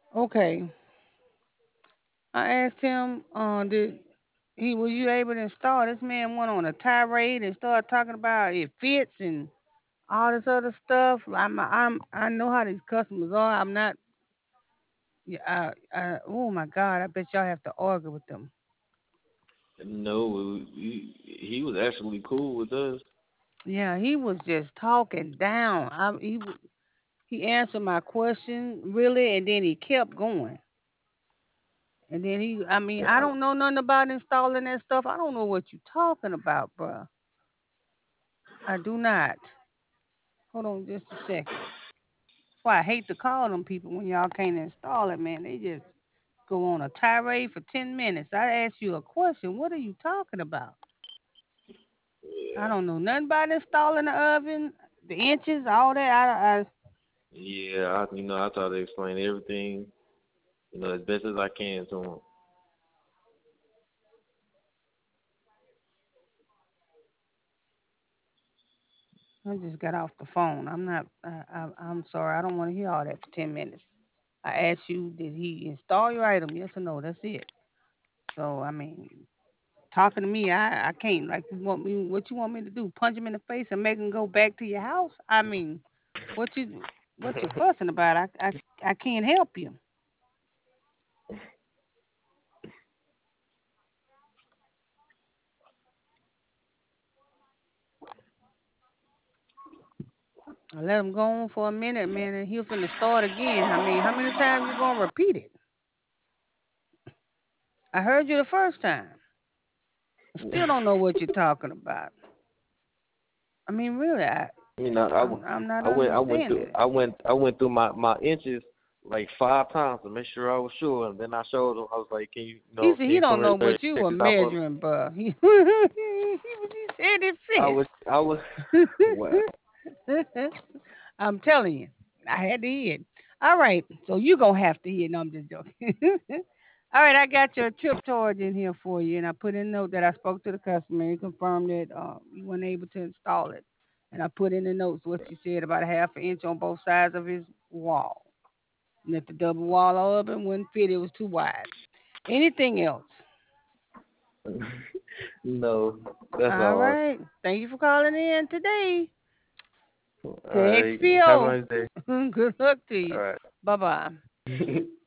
Okay. I asked him, did he was you able to install? This man went on a tirade and started talking about it fits and all this other stuff. I know how these customers are. I'm not. Yeah. Oh my God. I bet y'all have to argue with them. No, he was actually cool with us. Yeah. He was just talking down. He answered my question really, and then he kept going. And then I mean, I Yeah, don't know nothing about installing that stuff. I don't know what you talking about, bruh. I do not. Hold on just a second. That's why I hate to call them people when y'all can't install it, man. They just go on a tirade for 10 minutes. I ask you a question. What are you talking about? I yeah, don't know nothing about installing the oven, the inches, all that. yeah. I try to explain everything, as best as I can to him. I just got off the phone. I'm not. I'm sorry. I don't want to hear all that for 10 minutes. I asked you, did he install your item? Yes or no? That's it. So I mean, talking to me, I can't. Like, you want me? What you want me to do? Punch him in the face and make him go back to your house? I mean, what you fussing about? I can't help you. I let him go on for a minute, man, and he'll finna start again. I mean, how many times you gonna repeat it? I heard you the first time. I still don't know what you're talking about. I mean, really, I'm not understanding it. I went through my inches like 5 times to make sure I was sure, and then I showed him. I was like, He said can he you come don't here know and what you check were this out for me? measuring, bro. He said it I was, well, fits. I'm telling you, I had to hear it. All right, so you gonna have to hear it. No, I'm just joking. All right, I got your trip charge in here for you, and I put in a note that I spoke to the customer. He confirmed that you weren't able to install it, and I put in the notes what you said about a half an inch on both sides of his wall, and that the double wall oven wouldn't fit; it was too wide. Anything else? no, that's All all. right. Thank you for calling in today All to right, have a XPO. nice day. Good luck to All you. right. Bye bye.